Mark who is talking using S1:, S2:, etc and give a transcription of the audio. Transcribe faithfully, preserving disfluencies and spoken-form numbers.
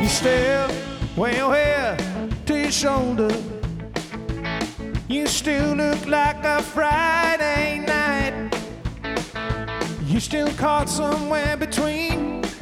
S1: You still wear your hair to your shoulder. You still look like a Friday night. You still caught somewhere between